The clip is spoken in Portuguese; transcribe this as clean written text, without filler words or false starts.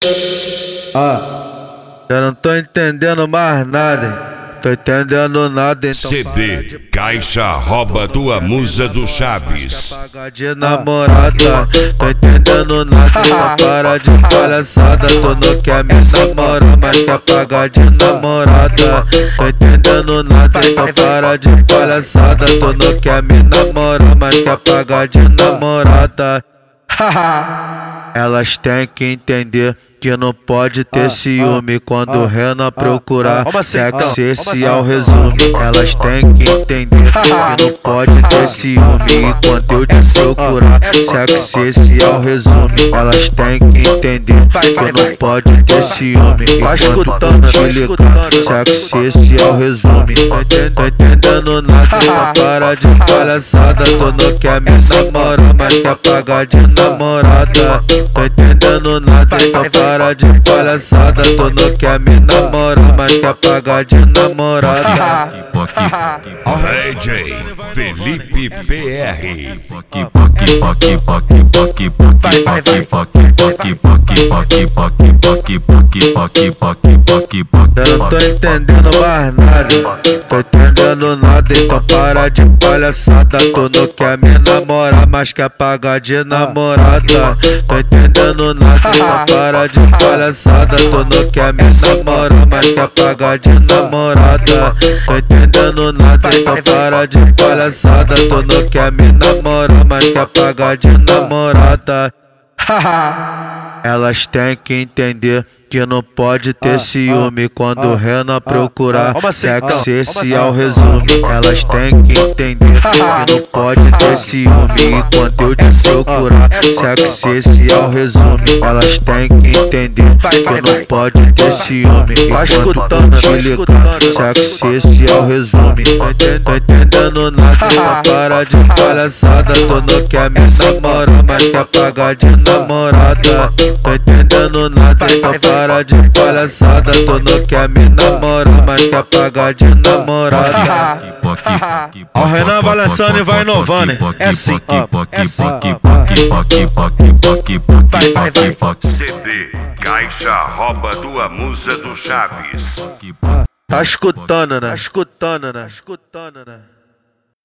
Eu não tô entendendo mais nada, hein? Tô entendendo nada, então CD Caixa rouba tua musa do Chaves. pagar de namorada. Tô entendendo nada, então para de palhaçada. Tu não quer me namorar, mas quer pagar de namorada. Tô entendendo nada, então para de palhaçada. Tu não quer me namorar, mas quer pagar de namorada. Elas têm que entender que não pode ter ciúme quando o Renan procurar sexo, esse é o resumo. Elas têm que entender que não pode ter ciúme e quando eu te procurar sexo, esse é o resumo. Elas têm que entender que não pode ter ciúme e quando eu te ligar sexo, esse é o resumo. Tô entendendo nada, então para de palhaçada. Tu não quer me namorar, mas quer pagar de namorada. Tô entendendo nada, então para de palhaçada. Tu não quer me namorar, mas quer pagar de namorada. DJ Felipe PR. Eu não tô entendendo mais nada, tô entendendo nada, então para de palhaçada. Tu não quer me namorar, mas quer pagar de namorada. Tô entendendo nada, então para de palhaçada. Tu não quer me namorar, mas quer pagar de namorada. Tô entendendo nada, então para de palhaçada. Tu não quer me namorar, mas quer pagar de namorada. Elas têm que entender que não pode ter ciúme quando o Renan procurar sexo, esse é o resumo. Elas têm que entender que não pode ter ciúme e quando eu te procurar sexo, esse é o resumo. Elas têm que entender que não pode ter ciúme e quando eu te ligar sexo, esse é o resumo. Tô entendendo nada, então para de palhaçada. Tu não quer me namorar, mas quer pagar de namorada. Tô entendendo nada, então para de palhaçada. Tu não quer me namorar, mas quer pagar de namorada. O Renan vai lançando e vai inovando, hein? É assim, é assim. CD Caixa rouba tua musa do Chaves. Tá escutando, né? Tá escutando, né? Tá escutando, né?